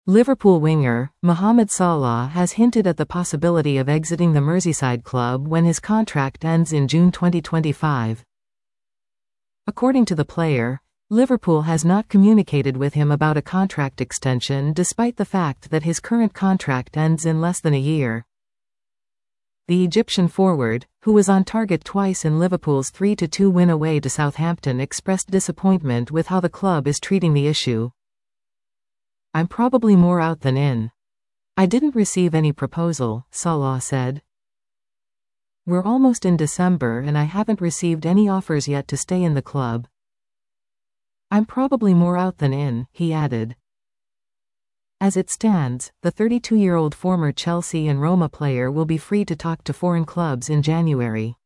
Liverpool winger, Mohamed Salah has hinted at the possibility of exiting the Merseyside club when his contract ends in June 2025. According to the player, Liverpool has not communicated with him about a contract extension despite the fact that his current contract ends in less than a year. The Egyptian forward, who was on target twice in Liverpool's 3-2 win away to Southampton, expressed disappointment with how the club is treating the issue. "I'm probably more out than in. I didn't receive any proposal," Salah said. "We're almost in December and I haven't received any offers yet to stay in the club. I'm probably more out than in," he added. As it stands, the 32-year-old former Chelsea and Roma player will be free to talk to foreign clubs in January.